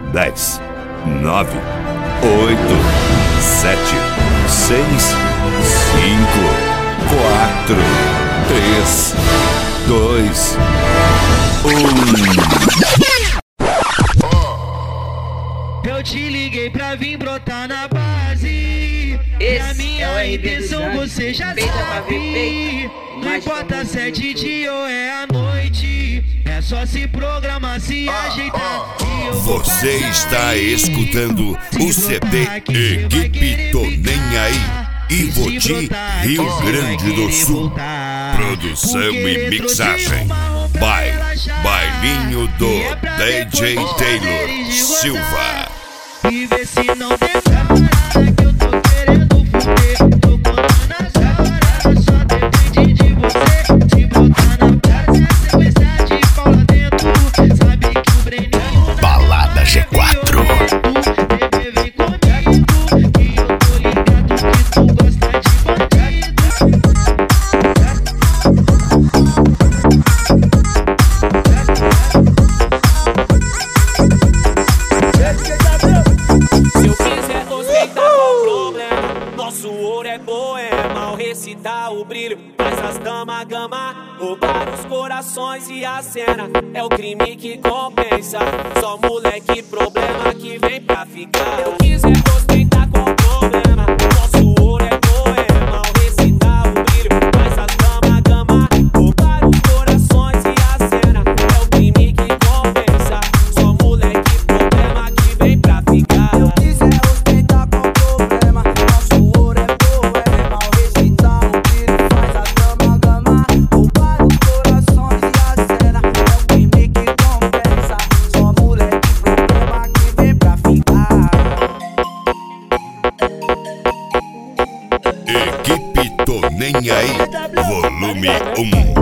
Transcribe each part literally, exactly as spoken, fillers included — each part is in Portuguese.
dez, nove, oito, sete, seis, cinco, quatro, três, dois, um. Eu te liguei pra vir brotar na base. Esse a minha é o intenção você já sabe. Não importa se é de dia ou é à noite, é só se programar, se ajeitar. Você está escutando o C D Equipe Tô Nem Aí, Ivoti, Rio Grande do Sul. Produção e mixagem by Bailinho do D J Taylor Silva. E vê se não demora, que eu tô querendo fuder. Tô contando as horas, só depende de você. Se botar na praça, é sequência de pau lá dentro. Sabe que o Breninho Balada G quatro. Bebê, vem comigo, que eu tô ligado que tu gosta de bandido. Se eu quiser ostentar, qual problema? Nosso ouro é poema, ao recitar o brilho faz as damas gama. Roubar os corações e a cena é o crime que compensa. Só moleque problema que vem pra ficar. Se eu quiser ostentar, qual problema? Nosso ouro é poema, ao recitar o brilho faz as damas gama. Roubar os corações e a cena é o crime que compensa. Só moleque problema que vem pra ficar. Se eu quiser ostentar, qual problema? Nosso ouro é poema, ao recitar o brilho faz a dama gama. Roubar os corações e a cena é o crime que compensa. Só moleque problema que vem pra ficar. Equipe Tô Nem Aí, volume um.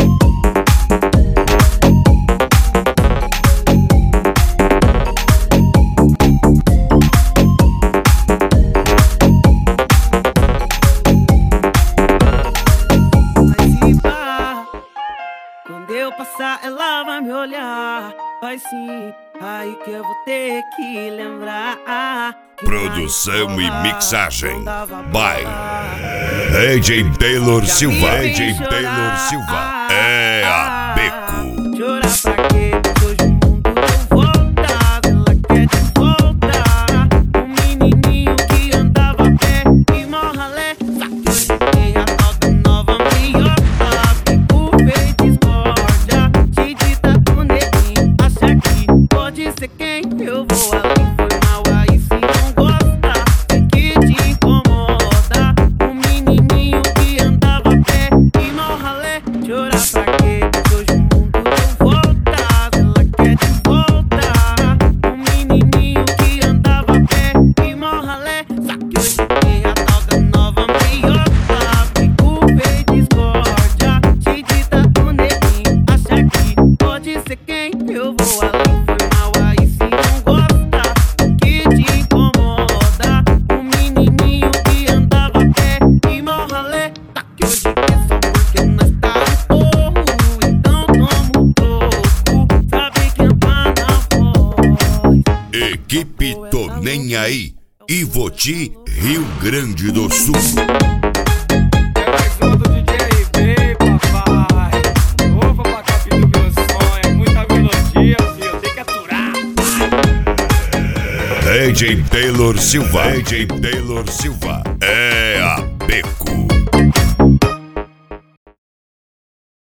Quando eu passar, ela vai me olhar. Vai sim, aí que eu vou ter que lembrar. Produção e mixagem by D J Taylor Silva. D J Taylor Silva é a Beco. Chorar pra quê? Hoje o mundo deu volta. Ela quer de volta. Um menininho que andava a pé e mó ralé. Só que hoje tem a tal da nova meiota. Fico feio de discórdia, te dita pro neguinho. Acha que pode ser quem? Eu vou além, foi mal aí se não gosta. Sei que te incomoda. Um menininho que andava a pé e mó ralé. Chorar pra quê? Hoje o mundo deu volta. Ela quer de volta. Um menininho que andava a pé e mó ralé. Só que hoje tem a tal da nova meiota. Fico feio de discórdia, te dita pro neguinho. Acha que pode ser quem? Eu vou além, foi mal aí se não gosta. Que te incomoda. Um menininho que andava a pé e mó ralé. Tá que hoje é só porque nós tá no morro. Então toma um troco, sabe quem tá na voz. Equipe Tô Nem Aí, Ivoti, Rio Grande do Sul. É mais uma do D J R B, papai. Opa, pra capi do meu sonho. É muita melodia, filho. Tem que aturar. D J Taylor Silva. D J Taylor Silva é a Beco.